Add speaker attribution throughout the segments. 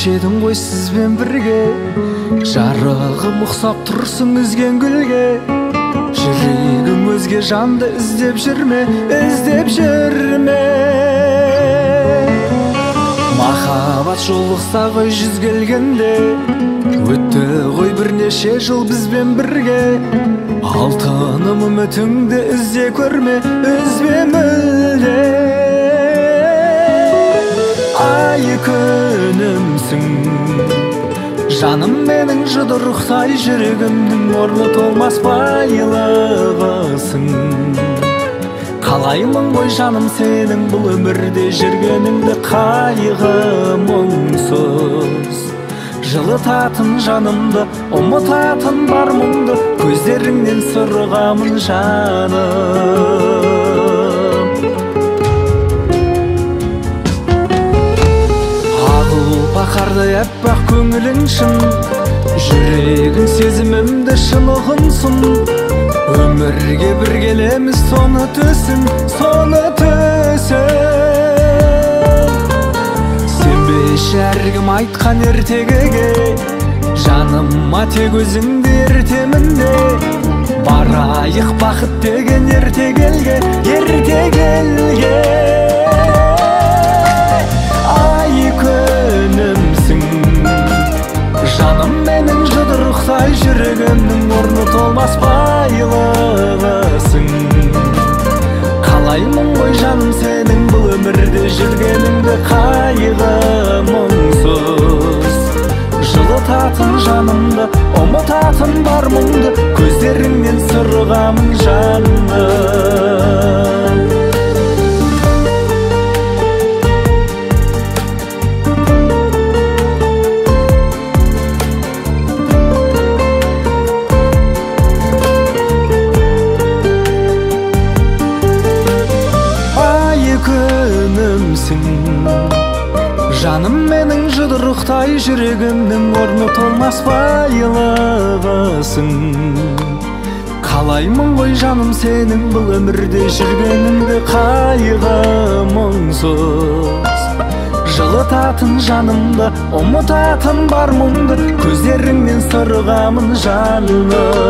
Speaker 1: кешедің ғой сізбен бірге, жарығым ұқсап тұрсың үзген гүлге. Жүрегім өзге жанды іздеп жүрме, іздеп жүрме. Махаббат жолықса ғой жүз келгенде, өтті ғой бірнеше жыл бізбен бірге. Алтыным үмітіңді ізде көрме, үзбе мүлде. Ай күнімсің, жаным менің жұдырықтай жүрегімнің орны толмас байлығысың. Қалаймын ғой жаным сенің бұл өмірде жүргеніңді, қайғы мұңсыз жылытатын жанымды, ұмытатын бар мұңды, көздеріңнен сырғамын жаным. Бақардай әппақ көңілің шын, жүрегің сезімімді шын ұғынсын. Өмірге бір келеміз, соны төсін, соны төсін. Сенбеші әркім айтқан ертегіге, жаныма тек өзіңді ертемін де. Барайық бақыт деген ертегелге, ертегелге. Ай күнімсің, жаным менің жұдырықтай жүрегімнің орны толмас байлығысың. Қалаймын ғой жаным сенің бұл өмірде жүргеніңді, қайғы мұңсыз жылытатын жанымды, ұмытатын бар мұңды, көздеріңнен сырғамын жаным. Күнімсің, жаным менің жұдырықтай жүрегімнің орны толмас байлығысың. Қалаймын ғой жаным сенің бұл өмірде жүргеніңді, қайғы мұңсыз жылытатын жанымды, ұмытатын бар мұңды, көздеріңнен сырғамын жаным.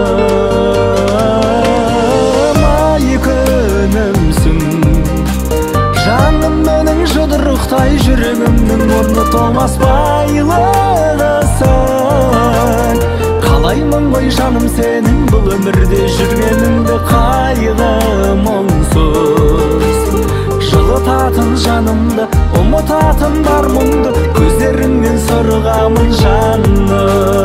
Speaker 1: Ай күнімсің, жаным менің жұдырықтай жүрегімнің орны толмас байлығысың. Қалаймын ғой жаным сенің бұл өмірде жүргеніңді, қайғы мұңсыз жылытатын жанымды, ұмытатын бар мұңды, көздеріңнен сырғамын жаным.